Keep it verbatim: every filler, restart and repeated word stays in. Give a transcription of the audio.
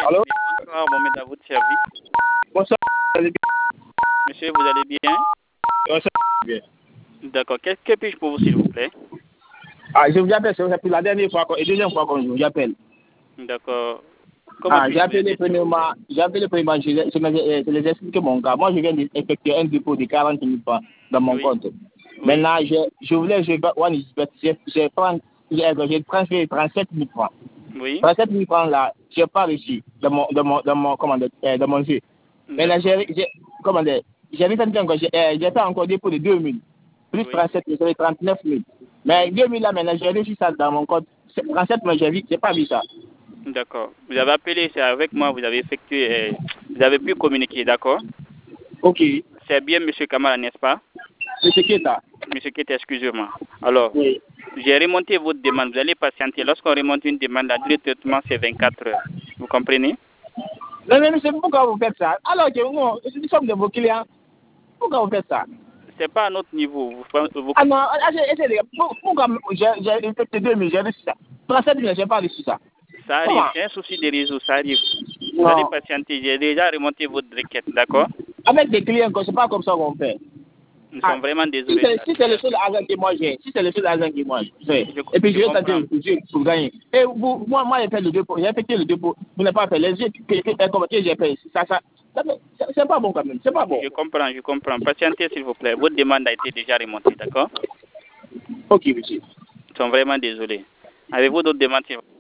Allô? Bonsoir, Mohamed, à votre service. Bonsoir. Monsieur, vous allez bien? Ouais, ça va bien. D'accord. Qu'est-ce que puis-je pour vous, s'il vous plaît? Ah, je vous appelle, c'est la dernière fois et deuxième fois que je vous appelle. D'accord. Comment Ah, j'ai puis-je vous appelé aider, s'il vous plaît? premièrement, j'ai appelé premièrement, je, je, je, je les explique mon cas. Moi, je viens d'effectuer un dépôt de quarante mille francs dans mon Oui. compte. Oui. Maintenant, je, je voulais, je, je, je prends, j'ai transféré trente-sept mille francs. Oui. trente-sept mille francs là, je n'ai pas réussi dans mon, dans mon, dans mon, comment dire, euh, dans mon jeu. Maintenant, j'ai, j'ai, comment dire, j'ai fait encore, j'ai, euh, j'ai fait encore dépôt de deux mille. Plus Oui. trente-sept mille, ça fait trente-neuf mille. Mais deux mille là, maintenant, j'ai réussi ça dans mon compte. trente-sept mille, j'ai vu, j'ai pas vu ça. D'accord. Vous avez appelé, c'est avec moi, vous avez effectué, euh, vous avez pu communiquer, d'accord? Ok. C'est bien, Monsieur Kamara, n'est-ce pas? C'est ce qui est là. Monsieur Kete, excusez-moi. Alors, Oui. j'ai remonté votre demande. Vous allez patienter. Lorsqu'on remonte une demande, la durée de traitement, c'est vingt-quatre heures. Vous comprenez? Non, mais c'est pourquoi vous faites ça? Alors que nous, nous sommes de vos clients. Pourquoi vous faites ça? C'est pas à notre niveau. Vous, vous... Ah non, essayez, pourquoi j'ai effectué deux mille, j'ai reçu ça? trente-sept mille, j'ai pas reçu ça. Ça arrive, c'est un souci de réseau, ça arrive. Vous Non. allez patienter. J'ai déjà remonté votre requête, d'accord? Avec des clients, c'est pas comme ça qu'on fait. Nous Ah, sommes vraiment si désolés. c'est si le seul argent que moi j'ai, si c'est le seul argent que moi j'ai, Je, et puis je je vais tenter comprends. de pour gagner. Et vous, moi, moi j'ai fait le dépôt, j'ai effectué le dépôt, vous n'avez pas fait les yeux, que, que, que, comment que j'ai fait, ça, ça, ça c'est pas bon quand même, c'est pas bon. Je comprends, je comprends. Patientez, s'il vous plaît. Votre demande a été déjà remontée, d'accord? Ok, monsieur. Nous sommes vraiment désolés. Avez-vous d'autres demandes, s'il vous plaît?